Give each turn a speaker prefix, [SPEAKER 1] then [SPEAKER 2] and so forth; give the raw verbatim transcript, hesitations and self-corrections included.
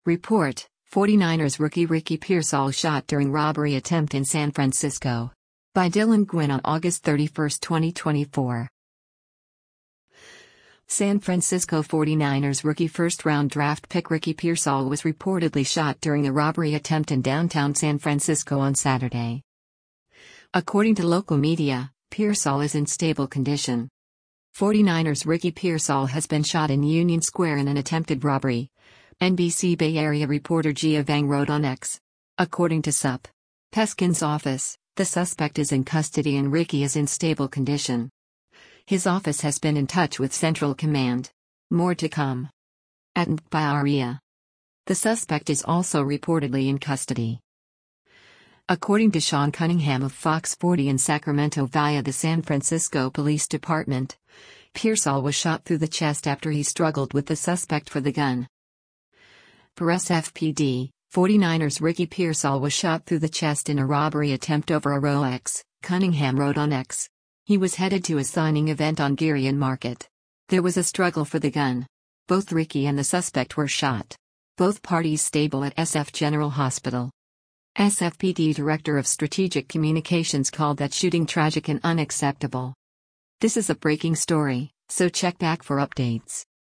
[SPEAKER 1] Report: forty-niners rookie Ricky Pearsall shot during robbery attempt in San Francisco. By Dylan Gwynn on August thirty-first, twenty twenty-four. San Francisco forty-niners rookie first-round draft pick Ricky Pearsall was reportedly shot during a robbery attempt in downtown San Francisco on Saturday. According to local media, Pearsall is in stable condition. forty-niners Ricky Pearsall has been shot in Union Square in an attempted robbery, N B C Bay Area reporter Gia Vang wrote on X. According to Sup. Peskin's office, the suspect is in custody and Ricky is in stable condition. His office has been in touch with Central Command. More to come. At N B C. The suspect is also reportedly in custody. According to Sean Cunningham of Fox forty in Sacramento via the San Francisco Police Department, Pearsall was shot through the chest after he struggled with the suspect for the gun. Per S F P D, forty-niners Ricky Pearsall was shot through the chest in a robbery attempt over a Rolex, Cunningham wrote on X. He was headed to a signing event on Girion Market. There was a struggle for the gun. Both Ricky and the suspect were shot. Both parties stable at S F General Hospital. S F P D Director of Strategic Communications called that shooting tragic and unacceptable. This is a breaking story, so check back for updates.